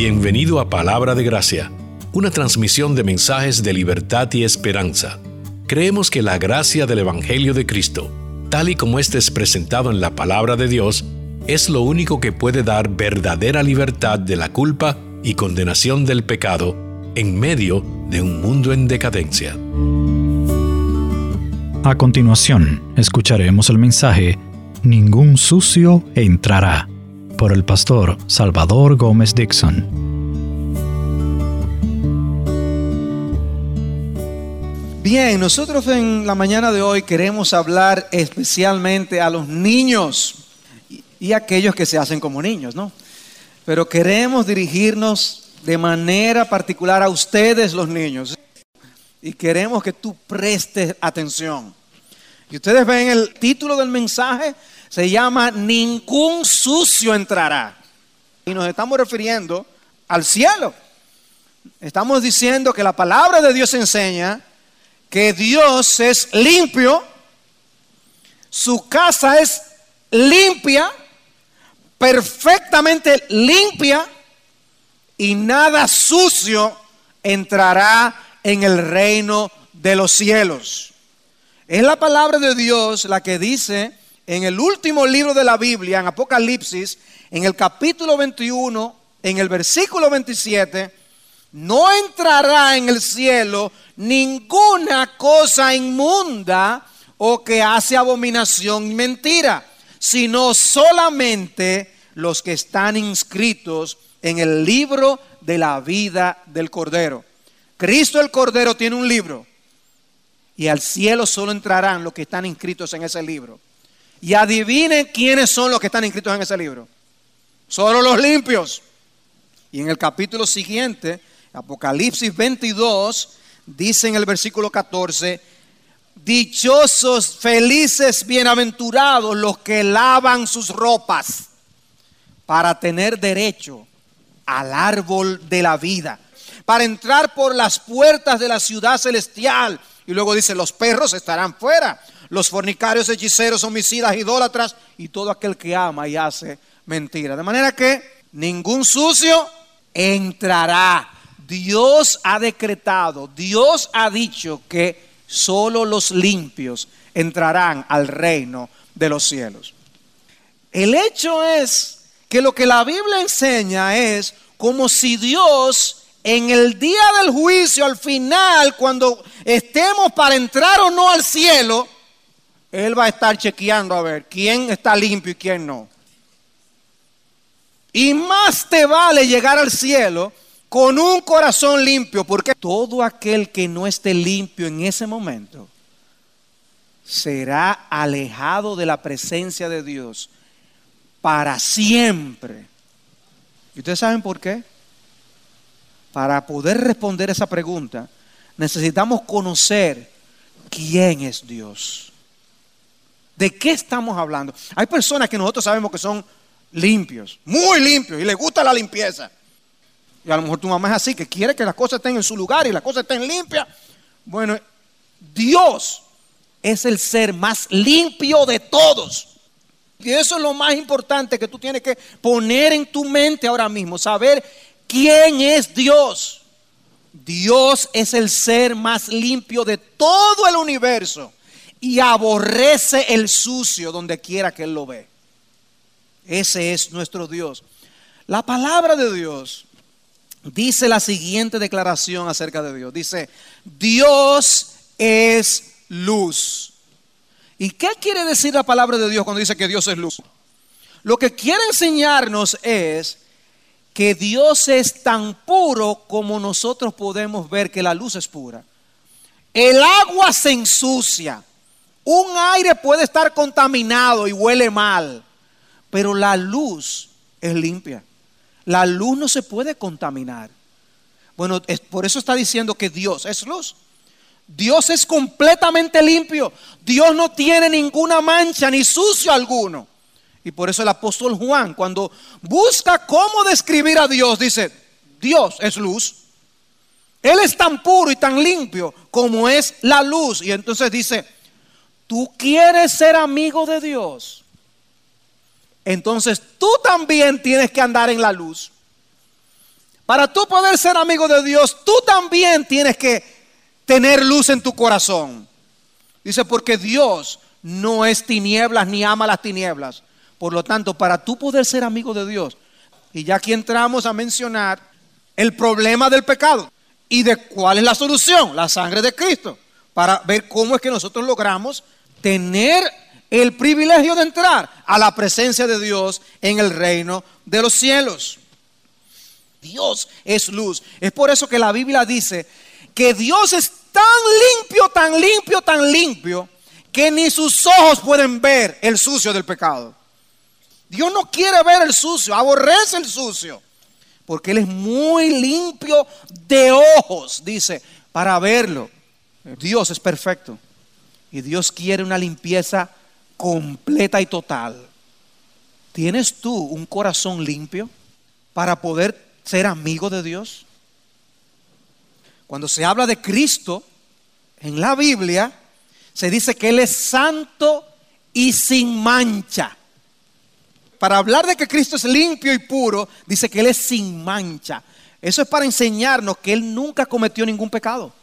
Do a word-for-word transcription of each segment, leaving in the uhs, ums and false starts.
Bienvenido a Palabra de Gracia, una transmisión de mensajes de libertad y esperanza. Creemos que la gracia del Evangelio de Cristo, tal y como éste es presentado en la Palabra de Dios, es lo único que puede dar verdadera libertad de la culpa y condenación del pecado en medio de un mundo en decadencia. A continuación, escucharemos el mensaje Ningún sucio entrará, por el pastor Salvador Gómez Dixon. Bien, nosotros en la mañana de hoy queremos hablar especialmente a los niños y, y aquellos que se hacen como niños, ¿no? Pero queremos dirigirnos de manera particular a ustedes, los niños, y queremos que tú prestes atención. Y ustedes ven el título del mensaje, se llama Ningún sucio entrará. Y nos estamos refiriendo al cielo. Estamos diciendo que la palabra de Dios enseña que Dios es limpio, su casa es limpia, perfectamente limpia, y nada sucio entrará en el reino de los cielos. Es la palabra de Dios la que dice en el último libro de la Biblia, en Apocalipsis, en el capítulo veintiuno, en el versículo veintisiete, no entrará en el cielo ninguna cosa inmunda o que hace abominación y mentira, sino solamente los que están inscritos en el libro de la vida del Cordero. Cristo el Cordero tiene un libro, y al cielo solo entrarán los que están inscritos en ese libro. Y adivinen quiénes son los que están inscritos en ese libro. Solo los limpios. Y en el capítulo siguiente, Apocalipsis veintidós, dice en el versículo catorce, dichosos, felices, bienaventurados los que lavan sus ropas para tener derecho al árbol de la vida, para entrar por las puertas de la ciudad celestial. Y luego dice, los perros estarán fuera, los fornicarios, hechiceros, homicidas, idólatras y todo aquel que ama y hace mentira. De manera que ningún sucio entrará. Dios ha decretado, Dios ha dicho que solo los limpios entrarán al reino de los cielos. El hecho es que lo que la Biblia enseña es como si Dios en el día del juicio, al final, cuando estemos para entrar o no al cielo, Él va a estar chequeando a ver quién está limpio y quién no. Y más te vale llegar al cielo con un corazón limpio, porque todo aquel que no esté limpio en ese momento será alejado de la presencia de Dios para siempre. ¿Y ustedes saben por qué? Para poder responder esa pregunta, necesitamos conocer quién es Dios. ¿De qué estamos hablando? Hay personas que nosotros sabemos que son limpios, muy limpios, y les gusta la limpieza. Y a lo mejor tu mamá es así, que quiere que las cosas estén en su lugar y las cosas estén limpias. Bueno, Dios es el ser más limpio de todos. Y eso es lo más importante que tú tienes que poner en tu mente ahora mismo, saber quién es Dios. Dios es el ser más limpio de todo el universo y aborrece el sucio donde quiera que Él lo ve. Ese es nuestro Dios. La palabra de Dios dice la siguiente declaración acerca de Dios. Dice, Dios es luz. ¿Y qué quiere decir la palabra de Dios cuando dice que Dios es luz? Lo que quiere enseñarnos es que Dios es tan puro como nosotros podemos ver que la luz es pura. El agua se ensucia, un aire puede estar contaminado y huele mal, pero la luz es limpia. La luz no se puede contaminar. Bueno, es, por eso está diciendo que Dios es luz. Dios es completamente limpio. Dios no tiene ninguna mancha ni sucio alguno. Y por eso el apóstol Juan, cuando busca cómo describir a Dios, dice, Dios es luz. Él es tan puro y tan limpio como es la luz. Y entonces dice, ¿tú quieres ser amigo de Dios? Entonces tú también tienes que andar en la luz. Para tú poder ser amigo de Dios, tú también tienes que tener luz en tu corazón. Dice, porque Dios no es tinieblas ni ama las tinieblas. Por lo tanto, para tú poder ser amigo de Dios, y ya aquí entramos a mencionar el problema del pecado y de cuál es la solución, la sangre de Cristo, para ver cómo es que nosotros logramos tener el privilegio de entrar a la presencia de Dios en el reino de los cielos. Dios es luz. Es por eso que la Biblia dice que Dios es tan limpio, tan limpio, tan limpio, que ni sus ojos pueden ver el sucio del pecado. Dios no quiere ver el sucio, aborrece el sucio, porque Él es muy limpio de ojos, dice, para verlo. Dios es perfecto y Dios quiere una limpieza completa y total. ¿Tienes tú un corazón limpio para poder ser amigo de Dios? Cuando se habla de Cristo en la Biblia, se dice que Él es santo y sin mancha. Para hablar de que Cristo es limpio y puro, dice que Él es sin mancha. Eso es para enseñarnos que Él nunca cometió ningún pecado.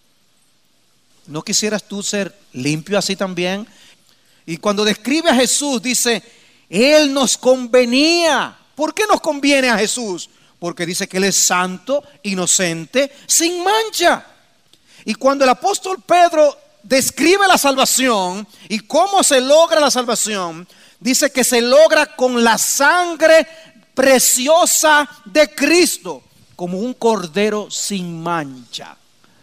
¿No quisieras tú ser limpio así también? Y cuando describe a Jesús, dice, Él nos convenía. ¿Por qué nos conviene a Jesús? Porque dice que Él es santo, inocente, sin mancha. Y cuando el apóstol Pedro describe la salvación y cómo se logra la salvación, dice que se logra con la sangre preciosa de Cristo, como un cordero sin mancha.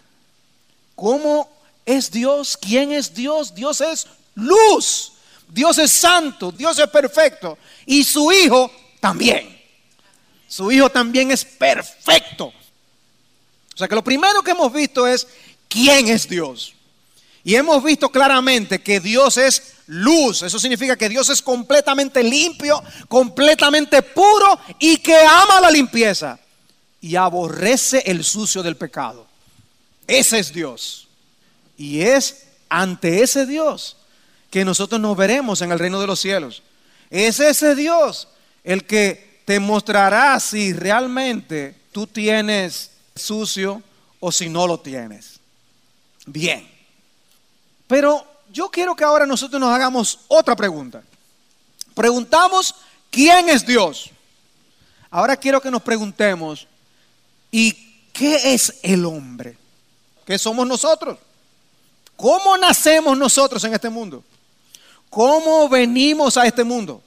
¿Cómo es Dios? ¿Quién es Dios? Dios es luz. Dios es santo, Dios es perfecto. Y su Hijo también. Su Hijo también es perfecto. O sea que lo primero que hemos visto es quién es Dios. Y hemos visto claramente que Dios es luz. Eso significa que Dios es completamente limpio, completamente puro y que ama la limpieza y aborrece el sucio del pecado. Ese es Dios. Y es ante ese Dios que nosotros nos veremos en el reino de los cielos. Es ese Dios el que te mostrará si realmente tú tienes sucio o si no lo tienes. Bien. Pero yo quiero que ahora nosotros nos hagamos otra pregunta. Preguntamos, ¿quién es Dios? Ahora quiero que nos preguntemos, ¿y qué es el hombre? ¿Qué somos nosotros? ¿Cómo nacemos nosotros en este mundo? ¿Cómo venimos a este mundo?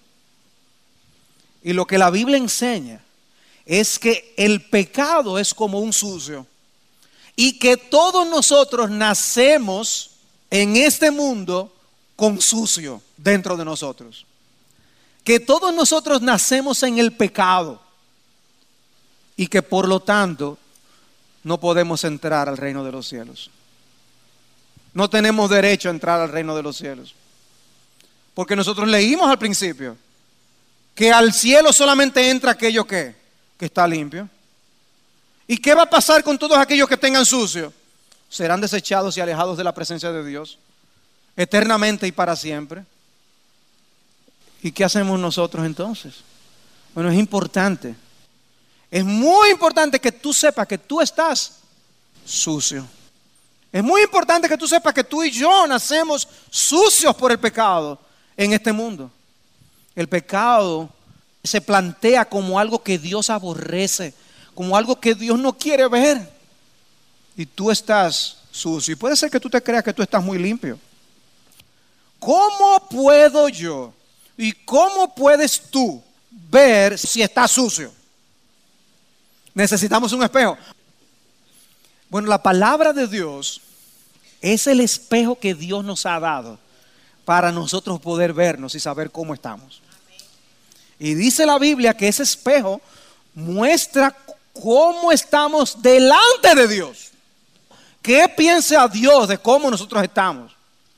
Y lo que la Biblia enseña es que el pecado es como un sucio y que todos nosotros nacemos en este mundo con sucio dentro de nosotros. Que todos nosotros nacemos en el pecado y que por lo tanto no podemos entrar al reino de los cielos. No tenemos derecho a entrar al reino de los cielos. Porque nosotros leímos al principio que al cielo solamente entra aquello que, que está limpio. ¿Y qué va a pasar con todos aquellos que tengan sucio? Serán desechados y alejados de la presencia de Dios eternamente y para siempre. ¿Y qué hacemos nosotros entonces? Bueno, es importante, es muy importante que tú sepas que tú estás sucio. Es muy importante que tú sepas que tú y yo nacemos sucios por el pecado en este mundo. El pecado se plantea como algo que Dios aborrece, como algo que Dios no quiere ver. Y tú estás sucio. Y puede ser que tú te creas que tú estás muy limpio. ¿Cómo puedo yo y cómo puedes tú ver si estás sucio? Necesitamos un espejo. Bueno, la palabra de Dios es el espejo que Dios nos ha dado para nosotros poder vernos y saber cómo estamos. Y dice la Biblia que ese espejo muestra cómo estamos delante de Dios. ¿Qué piensa Dios de cómo nosotros estamos?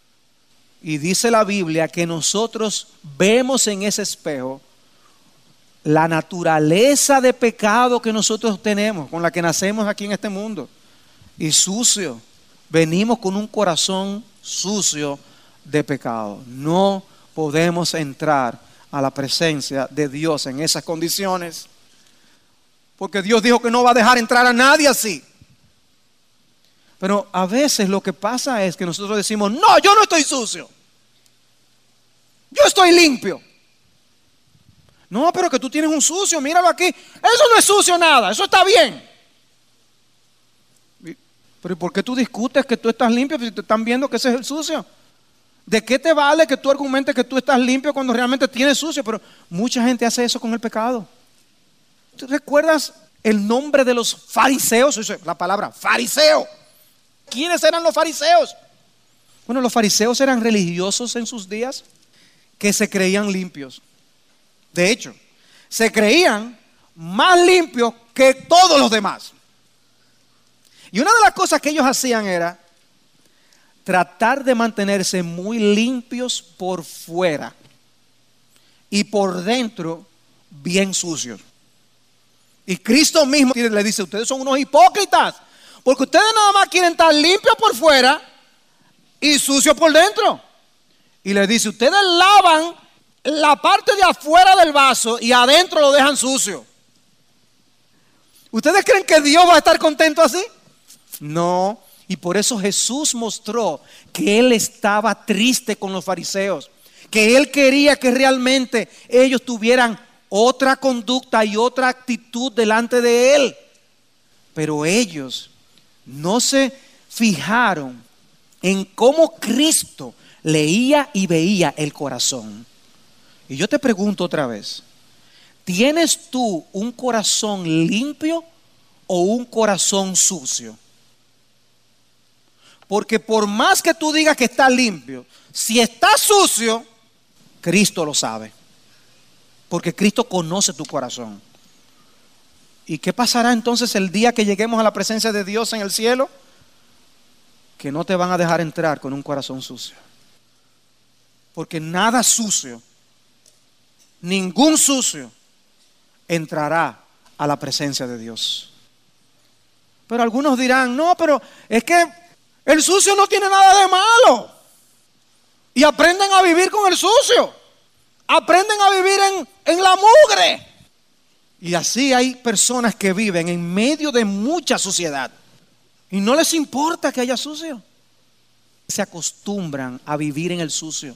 Y dice la Biblia que nosotros vemos en ese espejo la naturaleza de pecado que nosotros tenemos, con la que nacemos aquí en este mundo. Y sucio. Venimos con un corazón sucio de pecado. No podemos entrar a la presencia de Dios en esas condiciones. porque Dios dijo que no va a dejar entrar a nadie así. Pero a veces lo que pasa es que nosotros decimos, no, yo no estoy sucio, yo estoy limpio. No, pero que tú tienes un sucio, míralo aquí. Eso no es sucio nada, eso está bien. Pero ¿por qué tú discutes que tú estás limpio si te están viendo que ese es el sucio? ¿De qué te vale que tú argumentes que tú estás limpio cuando realmente tienes sucio? Pero mucha gente hace eso con el pecado. ¿Tú recuerdas el nombre de los fariseos? La palabra fariseo. ¿Quiénes eran los fariseos? Bueno, los fariseos eran religiosos en sus días que se creían limpios. De hecho, se creían más limpios que todos los demás. Y una de las cosas que ellos hacían era tratar de mantenerse muy limpios por fuera y por dentro bien sucios. Y Cristo mismo le dice, ustedes son unos hipócritas, porque ustedes nada más quieren estar limpios por fuera y sucios por dentro. Y le dice, ustedes lavan la parte de afuera del vaso y adentro lo dejan sucio. ¿Ustedes creen que Dios va a estar contento así? No, y por eso Jesús mostró que Él estaba triste con los fariseos, que Él quería que realmente ellos tuvieran otra conducta y otra actitud delante de Él. Pero ellos no se fijaron en cómo Cristo leía y veía el corazón. Y yo te pregunto otra vez, ¿tienes tú un corazón limpio o un corazón sucio? Porque por más que tú digas que está limpio, si está sucio, Cristo lo sabe. Porque Cristo conoce tu corazón. ¿Y qué pasará entonces el día que lleguemos a la presencia de Dios en el cielo? Que no te van a dejar entrar con un corazón sucio. Porque nada sucio, ningún sucio entrará a la presencia de Dios. Pero algunos dirán, no, pero es que el sucio no tiene nada de malo. Y aprenden a vivir con el sucio. Aprenden a vivir en, en la mugre. Y así hay personas que viven en medio de mucha suciedad. Y no les importa que haya sucio. Se acostumbran a vivir en el sucio.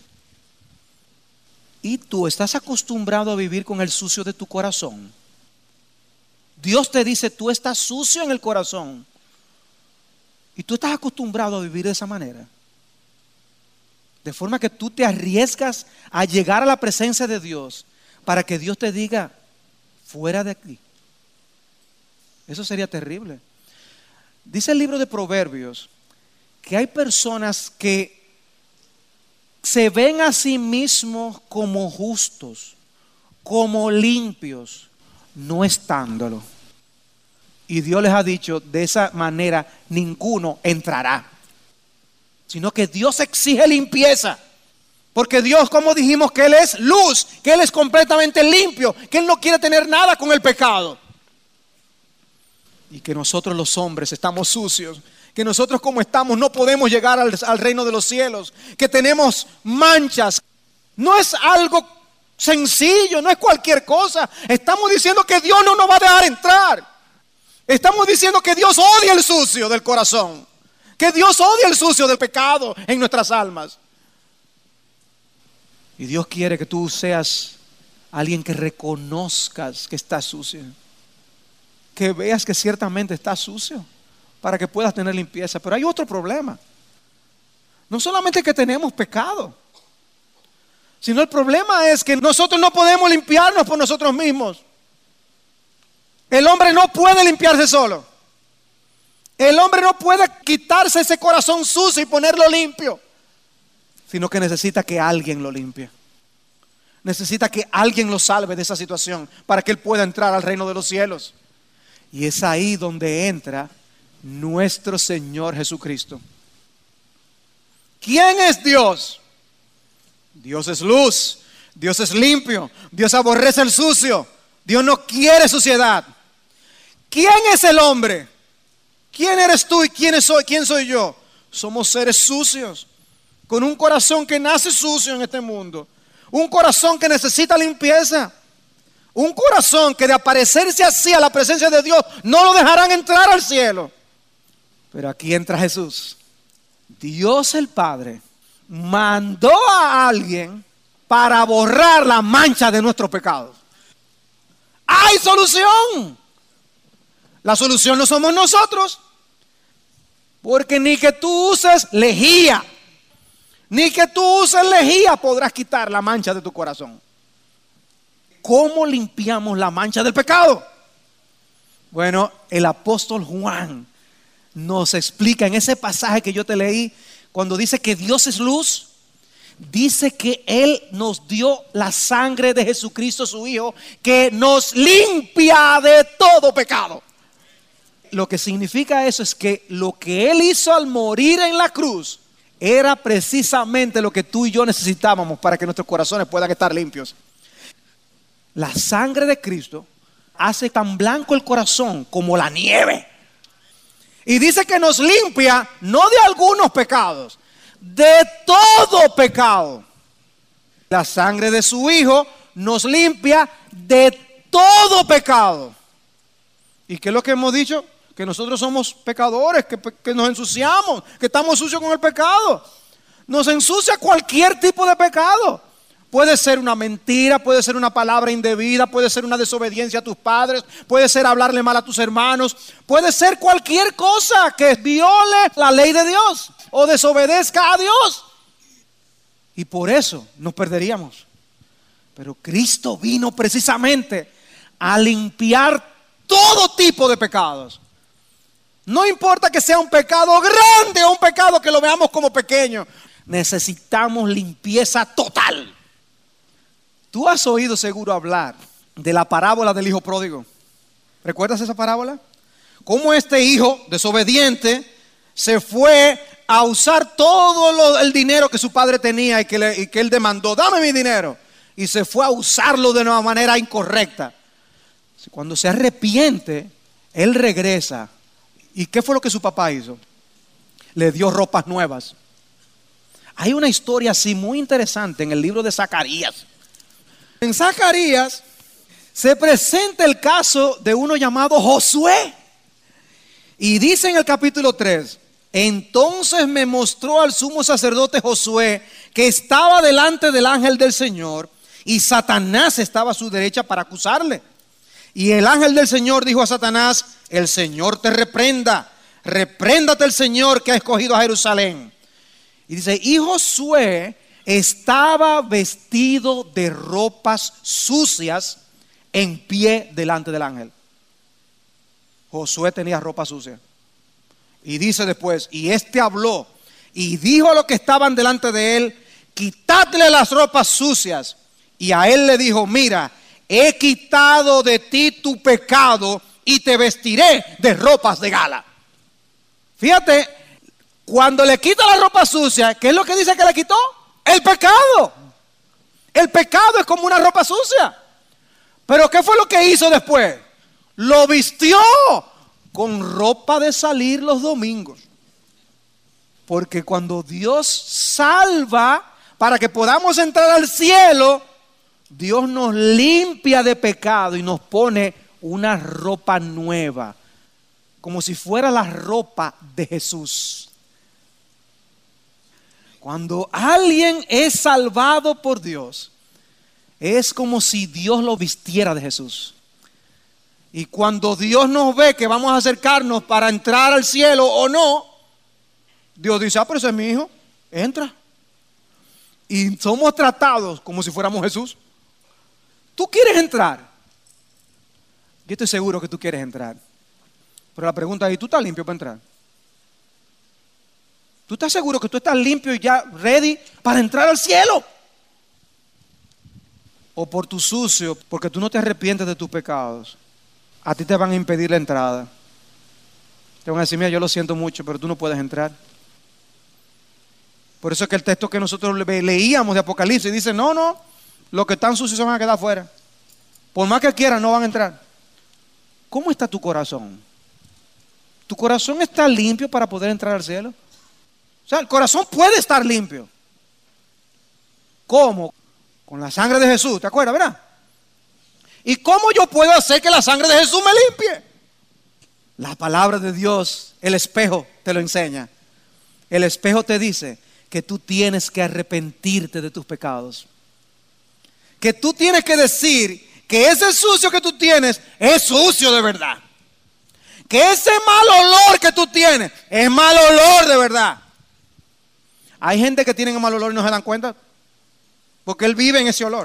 ¿Y tú estás acostumbrado a vivir con el sucio de tu corazón? Dios te dice, tú estás sucio en el corazón. Y tú estás acostumbrado a vivir de esa manera. De forma que tú te arriesgas a llegar a la presencia de Dios para que Dios te diga, fuera de aquí. Eso sería terrible. Dice el libro de Proverbios que hay personas que se ven a sí mismos como justos, como limpios, no estándolo. Y Dios les ha dicho, de esa manera ninguno entrará. Sino que Dios exige limpieza. Porque Dios, como dijimos, que Él es luz, que Él es completamente limpio, que Él no quiere tener nada con el pecado. Y que nosotros los hombres estamos sucios, que nosotros como estamos no podemos llegar al, al reino de los cielos, que tenemos manchas. No es algo sencillo, no es cualquier cosa. Estamos diciendo que Dios no nos va a dejar entrar. Estamos diciendo que Dios odia el sucio del corazón, que Dios odia el sucio del pecado en nuestras almas. Y Dios quiere que tú seas alguien que reconozcas que estás sucio, que veas que ciertamente estás sucio, para que puedas tener limpieza. Pero hay otro problema. No solamente que tenemos pecado, sino el problema es que nosotros no podemos limpiarnos por nosotros mismos. El hombre no puede limpiarse solo. El hombre no puede quitarse ese corazón sucio y ponerlo limpio, sino que necesita que alguien lo limpie. Necesita que alguien lo salve de esa situación para que él pueda entrar al reino de los cielos. Y es ahí donde entra nuestro Señor Jesucristo. ¿Quién es Dios? Dios es luz, Dios es limpio, Dios aborrece el sucio, Dios no quiere suciedad. ¿Quién es el hombre? ¿Quién eres tú y quién soy? ¿Quién soy yo? Somos seres sucios, con un corazón que nace sucio en este mundo, un corazón que necesita limpieza, Un corazón que de aparecerse así a la presencia de Dios no lo dejarán entrar al cielo. Pero aquí entra Jesús. Dios el Padre mandó a alguien para borrar la mancha de nuestros pecados. ¡Hay solución! La solución no somos nosotros. Porque ni que tú uses lejía, ni que tú uses lejía podrás quitar la mancha de tu corazón. ¿Cómo limpiamos la mancha del pecado? Bueno, el apóstol Juan nos explica en ese pasaje que yo te leí, cuando dice que Dios es luz, dice que Él nos dio la sangre de Jesucristo su Hijo, que nos limpia de todo pecado. Lo que significa eso es que lo que Él hizo al morir en la cruz era precisamente lo que tú y yo necesitábamos para que nuestros corazones puedan estar limpios. La sangre de Cristo hace tan blanco el corazón como la nieve. Y dice que nos limpia no de algunos pecados, de todo pecado. La sangre de su Hijo nos limpia de todo pecado. ¿Y qué es lo que hemos dicho? Que nosotros somos pecadores, que, que nos ensuciamos, que estamos sucios con el pecado. Nos ensucia cualquier tipo de pecado. Puede ser una mentira, puede ser una palabra indebida, puede ser una desobediencia a tus padres, puede ser hablarle mal a tus hermanos, puede ser cualquier cosa que viole la ley de Dios o desobedezca a Dios. Y por eso nos perderíamos. Pero Cristo vino precisamente a limpiar todo tipo de pecados. No importa que sea un pecado grande o un pecado que lo veamos como pequeño. Necesitamos limpieza total. Tú has oído seguro hablar de la parábola del hijo pródigo. ¿Recuerdas esa parábola? Cómo este hijo desobediente se fue a usar todo lo, el dinero que su padre tenía y que, le, y que él demandó. Dame mi dinero. Y se fue a usarlo de una manera incorrecta. Cuando se arrepiente, él regresa. ¿Y qué fue lo que su papá hizo? Le dio ropas nuevas. Hay una historia así muy interesante en el libro de Zacarías. En Zacarías se presenta el caso de uno llamado Josué. Y dice en el capítulo tres: entonces me mostró al sumo sacerdote Josué, que estaba delante del ángel del Señor, y Satanás estaba a su derecha para acusarle. Y el ángel del Señor dijo a Satanás: el Señor te reprenda, repréndate el Señor que ha escogido a Jerusalén. Y dice, y Josué estaba vestido de ropas sucias en pie delante del ángel. Josué tenía ropa sucia. Y dice después, y este habló y dijo a los que estaban delante de él: quitadle las ropas sucias. Y a él le dijo: mira, he quitado de ti tu pecado y te vestiré de ropas de gala. Fíjate, cuando le quita la ropa sucia, ¿qué es lo que dice que le quitó? El pecado. El pecado es como una ropa sucia. Pero ¿qué fue lo que hizo después? Lo vistió con ropa de salir los domingos. Porque cuando Dios salva para que podamos entrar al cielo, Dios nos limpia de pecado y nos pone una ropa nueva, como si fuera la ropa de Jesús. Cuando alguien es salvado por Dios, es como si Dios lo vistiera de Jesús. Y cuando Dios nos ve que vamos a acercarnos para entrar al cielo o no, Dios dice: ah, pero ese es mi hijo, entra. Y somos tratados como si fuéramos Jesús. ¿Tú quieres entrar? Yo estoy seguro que tú quieres entrar. Pero la pregunta es: ¿tú estás limpio para entrar? ¿Tú estás seguro que tú estás limpio y ya ready para entrar al cielo? O por tu sucio, porque tú no te arrepientes de tus pecados, a ti te van a impedir la entrada. Te van a decir: mira, yo lo siento mucho, pero tú no puedes entrar. Por eso es que el texto que nosotros leíamos de Apocalipsis dice: no, no, los que están sucios se van a quedar afuera. Por más que quieran, no van a entrar. ¿Cómo está tu corazón? ¿Tu corazón está limpio para poder entrar al cielo? O sea, el corazón puede estar limpio. ¿Cómo? Con la sangre de Jesús, ¿te acuerdas, verdad? ¿Y cómo yo puedo hacer que la sangre de Jesús me limpie? La palabra de Dios, el espejo te lo enseña. El espejo te dice que tú tienes que arrepentirte de tus pecados. Que tú tienes que decir que ese sucio que tú tienes es sucio de verdad. Que ese mal olor que tú tienes es mal olor de verdad. Hay gente que tiene mal olor y no se dan cuenta porque él vive en ese olor.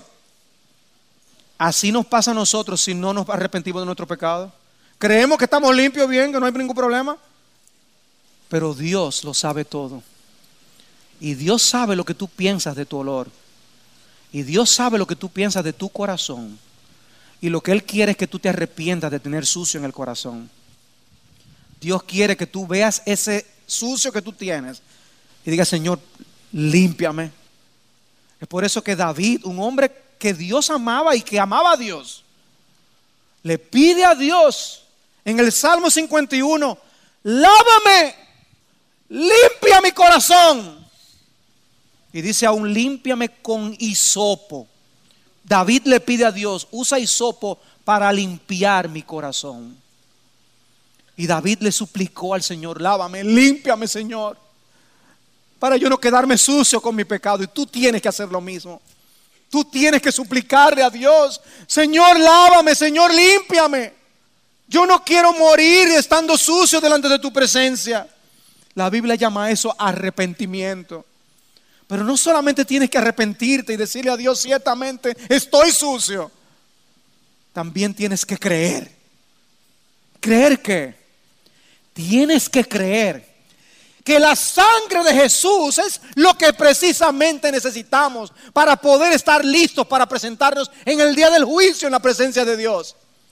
Así nos pasa a nosotros si no nos arrepentimos de nuestro pecado. Creemos que estamos limpios bien, que no hay ningún problema. Pero Dios lo sabe todo. Y Dios sabe lo que tú piensas de tu olor. Y Dios sabe lo que tú piensas de tu corazón. Y lo que Él quiere es que tú te arrepientas de tener sucio en el corazón. Dios quiere que tú veas ese sucio que tú tienes y digas: Señor, límpiame. Es por eso que David, un hombre que Dios amaba y que amaba a Dios, le pide a Dios en el Salmo cincuenta y uno: lávame, limpia mi corazón. Y dice aún: límpiame con hisopo. David le pide a Dios: usa hisopo para limpiar mi corazón. Y David le suplicó al Señor: lávame, límpiame, Señor, para yo no quedarme sucio con mi pecado. Y tú tienes que hacer lo mismo. Tú tienes que suplicarle a Dios: Señor, lávame, Señor, límpiame. Yo no quiero morir estando sucio delante de tu presencia. La Biblia llama a eso arrepentimiento. Pero no solamente tienes que arrepentirte y decirle a Dios: ciertamente estoy sucio. También tienes que creer. ¿Creer qué? Tienes que creer que la sangre de Jesús es lo que precisamente necesitamos para poder estar listos para presentarnos en el día del juicio en la presencia de Dios.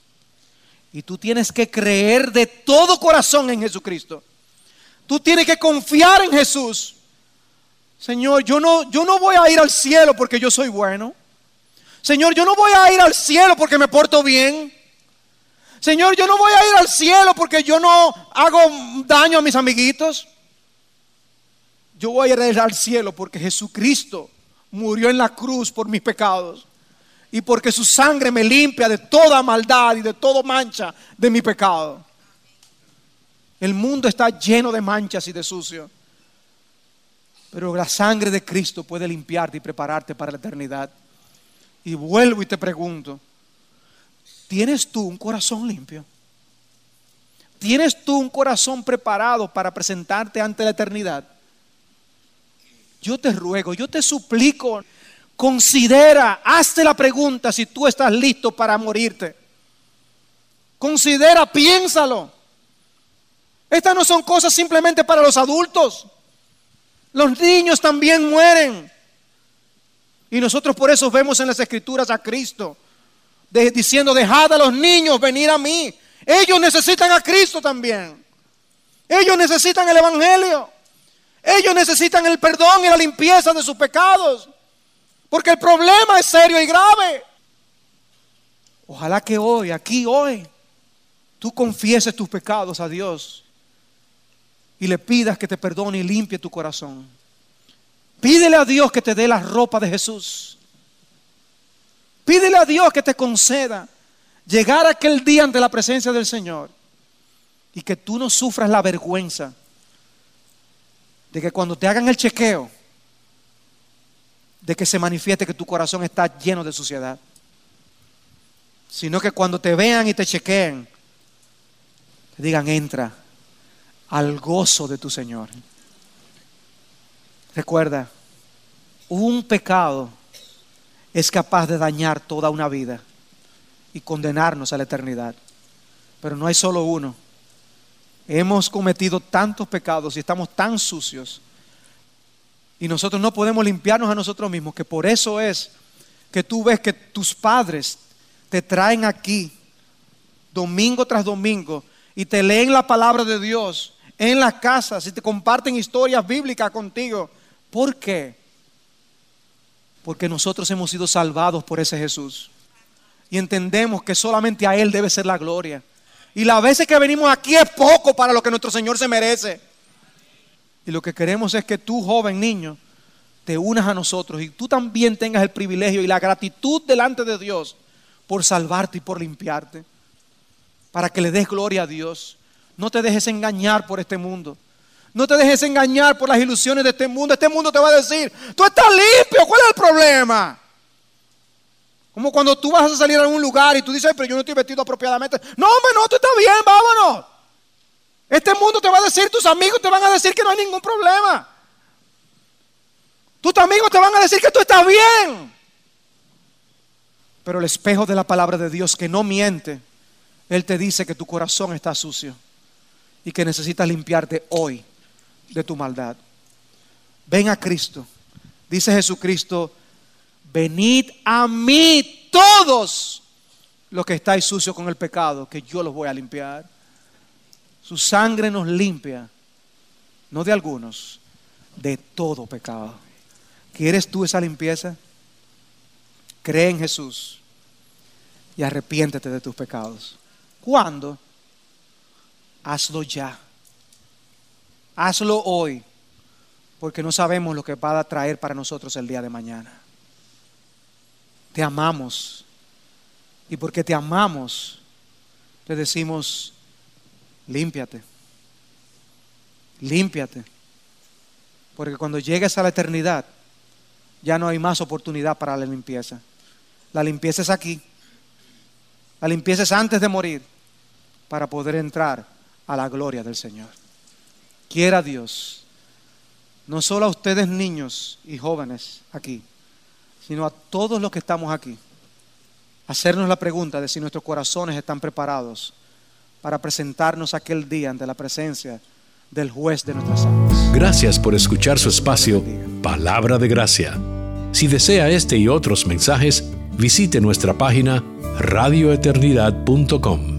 Y tú tienes que creer de todo corazón en Jesucristo. Tú tienes que confiar en Jesús. Señor, yo no, yo no voy a ir al cielo porque yo soy bueno. Señor, yo no voy a ir al cielo porque me porto bien. Señor, yo no voy a ir al cielo porque yo no hago daño a mis amiguitos. Yo voy a ir al cielo porque Jesucristo murió en la cruz por mis pecados y porque su sangre me limpia de toda maldad y de toda mancha de mi pecado. El mundo está lleno de manchas y de sucio, pero la sangre de Cristo puede limpiarte y prepararte para la eternidad. Y vuelvo y te pregunto: ¿tienes tú un corazón limpio? ¿Tienes tú un corazón preparado para presentarte ante la eternidad? Yo te ruego, yo te suplico, considera, hazte la pregunta si tú estás listo para morirte. Considera, piénsalo. Estas no son cosas simplemente para los adultos. Los niños también mueren. Y nosotros por eso vemos en las Escrituras a Cristo de, diciendo: dejad a los niños venir a mí. Ellos necesitan a Cristo también. Ellos necesitan el Evangelio. Ellos necesitan el perdón y la limpieza de sus pecados, porque el problema es serio y grave. Ojalá que hoy, aquí hoy, tú confieses tus pecados a Dios y le pidas que te perdone y limpie tu corazón. Pídele a Dios que te dé la ropa de Jesús. Pídele a Dios que te conceda llegar a aquel día ante la presencia del Señor y que tú no sufras la vergüenza de que cuando te hagan el chequeo, de que se manifieste que tu corazón está lleno de suciedad, sino que cuando te vean y te chequeen, te digan: entra al gozo de tu Señor. Recuerda, un pecado es capaz de dañar toda una vida y condenarnos a la eternidad, pero no hay solo uno. Hemos cometido tantos pecados y estamos tan sucios y nosotros no podemos limpiarnos a nosotros mismos, que por eso es que tú ves que tus padres te traen aquí domingo tras domingo y te leen la palabra de Dios en las casas y te comparten historias bíblicas contigo. ¿Por qué? Porque nosotros hemos sido salvados por ese Jesús y entendemos que solamente a Él debe ser la gloria. Y las veces que venimos aquí es poco para lo que nuestro Señor se merece. Y lo que queremos es que tú, joven niño, te unas a nosotros y tú también tengas el privilegio y la gratitud delante de Dios por salvarte y por limpiarte, para que le des gloria a Dios. No te dejes engañar por este mundo. No te dejes engañar por las ilusiones de este mundo. Este mundo te va a decir, tú estás limpio, ¿cuál es el problema? Como cuando tú vas a salir a algún lugar y tú dices, pero yo no estoy vestido apropiadamente. No, hombre, no, tú estás bien, vámonos. Este mundo te va a decir, tus amigos te van a decir que no hay ningún problema. Tus amigos te van a decir que tú estás bien. Pero el espejo de la palabra de Dios, que no miente, Él te dice que tu corazón está sucio y que necesitas limpiarte hoy de tu maldad. Ven a Cristo. Dice Jesucristo, venid a mí todos los que estáis sucios con el pecado, que yo los voy a limpiar. Su sangre nos limpia, no de algunos, de todo pecado. ¿Quieres tú esa limpieza? Cree en Jesús y arrepiéntete de tus pecados. ¿Cuándo? Hazlo ya. Hazlo hoy, porque no sabemos lo que va a traer para nosotros el día de mañana. Te amamos, y porque te amamos, te decimos, límpiate, límpiate, porque cuando llegues a la eternidad, ya no hay más oportunidad para la limpieza. La limpieza es aquí. La limpieza es antes de morir, para poder entrar a la gloria del Señor. Quiera Dios, no solo a ustedes niños y jóvenes aquí, sino a todos los que estamos aquí, hacernos la pregunta de si nuestros corazones están preparados para presentarnos aquel día ante la presencia del juez de nuestras almas. Gracias por escuchar su espacio Palabra de Gracia. Si desea este y otros mensajes, visite nuestra página radio eternidad punto com.